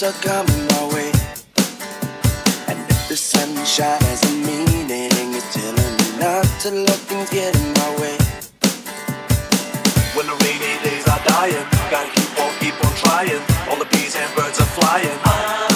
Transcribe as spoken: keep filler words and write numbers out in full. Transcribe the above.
are coming my way. And if the sunshine has a meaning, it's telling me not to let things get in my way. When the rainy days are dying, gotta keep on, keep on trying. All the bees and birds are flying.